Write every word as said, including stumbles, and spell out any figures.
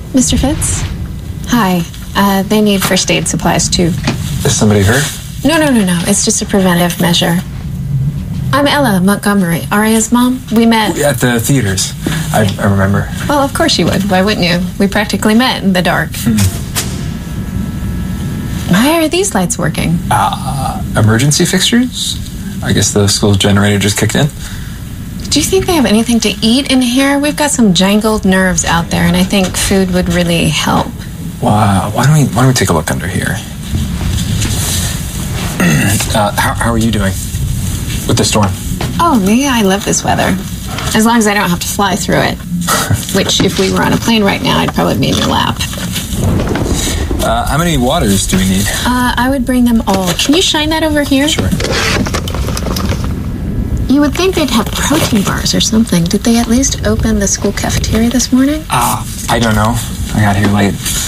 Mister Fitz? Hi. Uh, they need first aid supplies, too. Is somebody hurt? No, no, no, no. It's just a preventive measure. I'm Ella Montgomery, Aria's mom. We met... At the theaters. I, I remember. Well, of course you would. Why wouldn't you? We practically met in the dark. Hmm. Why are these lights working? Uh, emergency fixtures? I guess the school's generator just kicked in. Do you think they have anything to eat in here? We've got some jangled nerves out there, and I think food would really help. Wow. Why don't we, why don't we take a look under here? uh, how, how are you doing with the storm? Oh, me? I love this weather. As long as I don't have to fly through it. Which, if we were on a plane right now, I'd probably be in your lap. Uh, how many waters do we need? Uh, I would bring them all. Can you shine that over here? Sure. You would think they'd have protein bars or something. Did they at least open the school cafeteria this morning? Ah, uh, I don't know. I got here late.